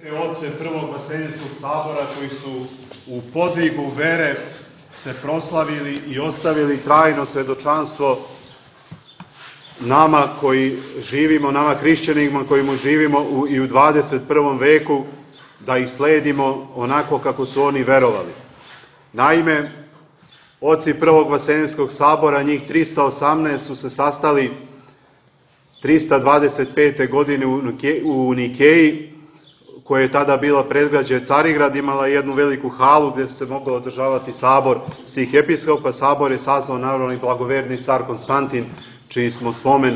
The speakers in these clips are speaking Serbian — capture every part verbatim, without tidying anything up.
Oce Prvog Vaseljenskog sabora koji su u podvigu vere se proslavili i ostavili trajno svedočanstvo nama koji živimo, nama hrišćanima koji mu živimo u, i u dvadeset prvom veku, da ih sledimo onako kako su oni verovali. Naime, oci Prvog Vaseljenskog sabora, njih trista osamnaest, su se sastali trista dvadeset pete. godine u Nikeji, koja je tada bila predgrađe Carigrad, imala jednu veliku halu gdje se mogao održavati sabor svih episkopa. Sabor je sazvao naravno i blagoverni car Konstantin, čiji smo spomen e,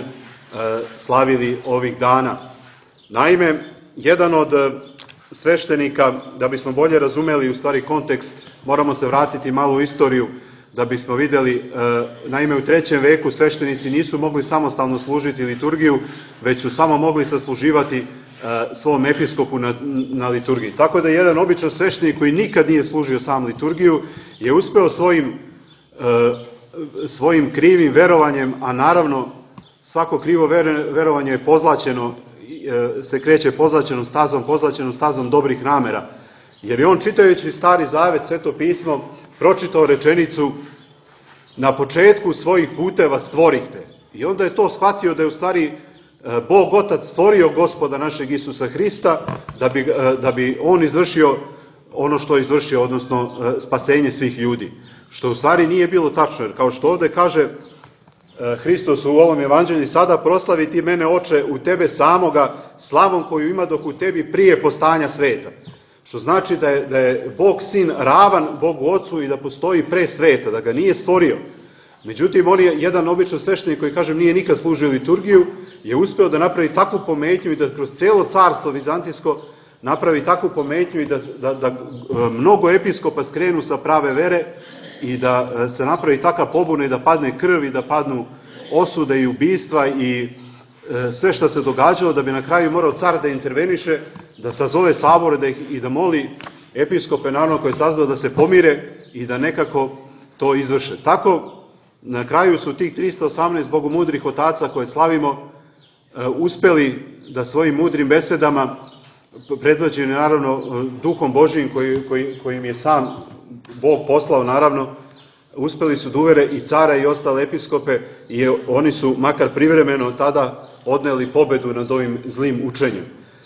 slavili ovih dana. Naime, jedan od sveštenika, da bismo bolje razumeli u stvari kontekst, moramo se vratiti malo u istoriju, da bismo vidjeli, e, naime u trećem veku sveštenici nisu mogli samostalno služiti liturgiju, već su samo mogli sasluživati svom episkopu na, na liturgiji. Tako da jedan običan sveštenik koji nikad nije služio sam liturgiju je uspeo svojim, e, svojim krivim verovanjem, a naravno svako krivo verovanje je pozlaćeno, e, se kreće pozlaćenom stazom, pozlaćenom stazom dobrih namera. Jer je on, čitajući Stari Zavet, Sveto pismo, pročitao rečenicu: na početku svojih puteva stvorihte. I onda je to shvatio da je u stvari Bog Otac stvorio Gospoda našeg Isusa Hrista da bi, da bi on izvršio ono što je izvršio, odnosno spasenje svih ljudi. Što u stvari nije bilo tačno, jer kao što ovdje kaže Hristos u ovom evanđelju: sada proslavi ti mene, Oče, u tebe samoga, slavom koju ima dok u tebi prije postajanja sveta. Što znači da je, da je Bog Sin ravan Bogu Ocu i da postoji pre sveta, da ga nije stvorio. Međutim, on je jedan običan sveštenik koji, kažem, nije nikad služio liturgiju, je uspeo da napravi takvu pometnju i da kroz cijelo carstvo vizantijsko napravi takvu pometnju i da, da, da mnogo episkopa skrenu sa prave vere i da se napravi taka pobuna i da padne krv i da padnu osude i ubistva i sve što se događalo, da bi na kraju morao car da interveniše, da sazove sabore da ih, i da moli episkope, naravno koje je sazvao, da se pomire i da nekako to izvrše. Tako, na kraju su tih trista osamnaest bogomudrih otaca koje slavimo uspeli da svojim mudrim besedama, predvođeni naravno Duhom Božijim koji, koji, kojim je sam Bog poslao, naravno, uspeli su da uvere i cara i ostale episkope i oni su makar privremeno tada odneli pobedu nad ovim zlim učenjem.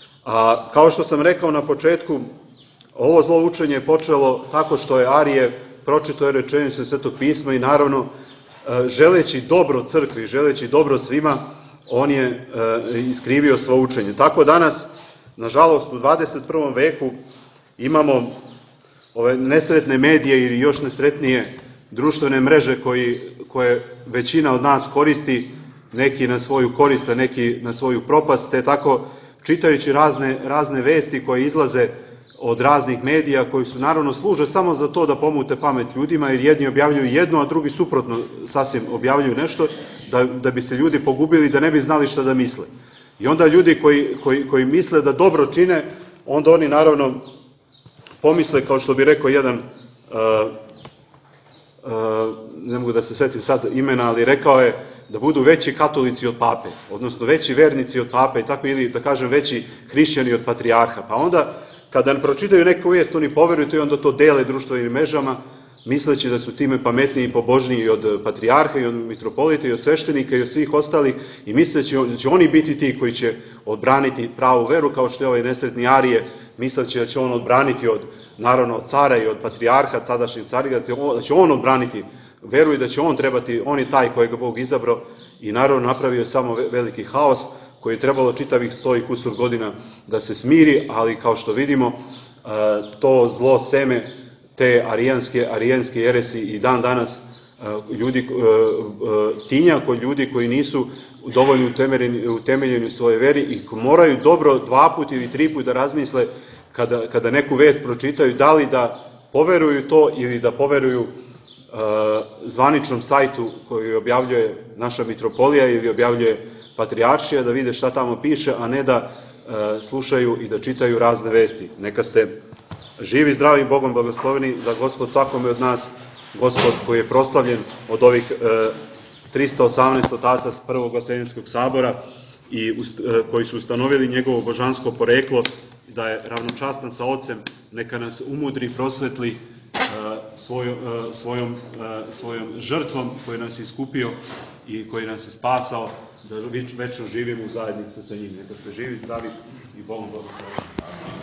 A kao što sam rekao na početku, ovo zlo učenje je počelo tako što je Arije pročitao je rečenicu Svetog pisma i naravno želeći dobro crkvi, želeći dobro svima, on je e, iskrivio svo učenje. Tako danas, nažalost, u dvadeset prvom veku imamo ove nesretne medije ili još nesretnije društvene mreže koji, koje većina od nas koristi, neki na svoju korist, a neki na svoju propast, te tako čitajući razne, razne vesti koje izlaze od raznih medija, koji su naravno služe samo za to da pomute pamet ljudima, jer jedni objavljuju jedno, a drugi suprotno sasvim objavljuju nešto, da, da bi se ljudi pogubili, da ne bi znali šta da misle. I onda ljudi koji, koji, koji misle da dobro čine, onda oni naravno pomisle, kao što bi rekao jedan, uh, uh, ne mogu da se setim sad imena, ali rekao je da budu veći katolici od pape, odnosno veći vernici od pape, i tako, ili da kažem veći hrišćani od patrijarha. Pa onda kada pročitaju neku vijest, oni poveruju to i onda to dele društvenim mrežama, misleći da su time pametniji i pobožniji od patrijarha i od mitropolita i od sveštenika i od svih ostalih, i misleći da će oni biti ti koji će odbraniti pravu veru, kao što je ovaj nesretni Arije, misleći da će on odbraniti od, naravno, od cara i od patrijarha, tadašnjeg Carigrada, da će on odbraniti veru i da će on trebati, on je taj kojega Bog izabrao, i naravno napravio samo veliki haos koji je trebalo čitavih sto i kusur godina da se smiri, ali kao što vidimo, to zlo seme te arijanske, arijanske jeresi i dan danas ljudi, tinja kod ljudi koji nisu dovoljno utemeljeni, utemeljeni u svoje veri i moraju dobro dva put ili tri put da razmisle kada, kada neku vest pročitaju, da li da poveruju to ili da poveruju zvaničnom sajtu koji objavljuje naša mitropolija ili objavljuje patrijaršija, da vide šta tamo piše, a ne da e, slušaju i da čitaju razne vesti. Neka ste živi, zdravi, Bogom blagosloveni, da Gospod svakome od nas, Gospod koji je proslavljen od ovih e, trista osamnaest otaca s Prvog Vaseljenskog sabora i ust, e, koji su ustanovili njegovo božansko poreklo, da je ravnočastan sa Ocem, neka nas umudri i prosvetli svojom, svojom, svojom žrtvom koju nas je iskupio i koji nas je spasao, da večno živimo u zajednici sa njim. Neka ste živi, zdravi i Bogom blagosloveni.